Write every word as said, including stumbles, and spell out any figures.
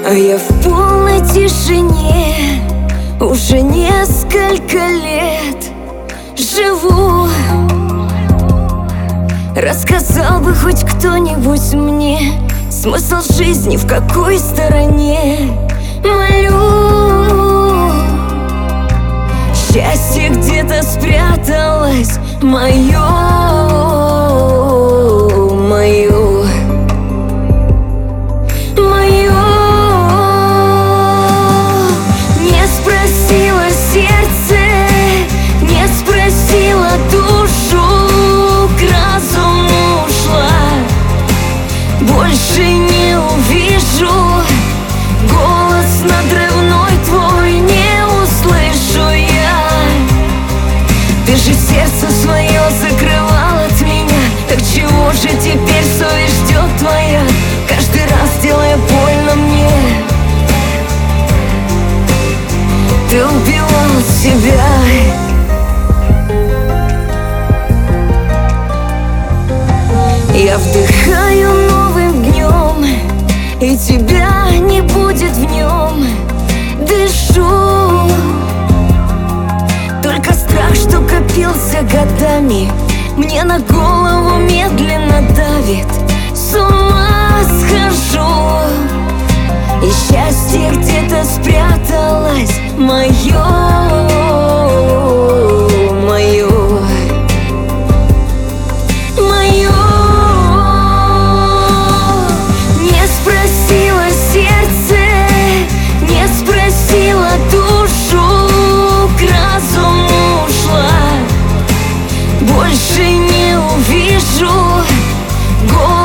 А я в полной тишине уже несколько лет живу. Рассказал бы хоть кто-нибудь мне смысл жизни, в какой стороне. Молю, счастье где-то спряталось, мое, мое, мое. Не спросила сердце, не спросила душу, к разуму ушла. Больше не увижу, голос надрывной твой не услышу я. Ты же сердце свое закрывал от меня, так чего же теперь совесть ждет твоя, каждый раз делая больно мне? Ты убивал себя. Я вдыхаю новым днем, и тебя не будет в нем. Дышу, только страх, что копился годами, мне на голову медленно давит. С ума схожу, и счастье где-то спряталось, мое, мое, мое. Не спросила сердце, не спросила душу, к разуму ушла. Больше не увижу, голос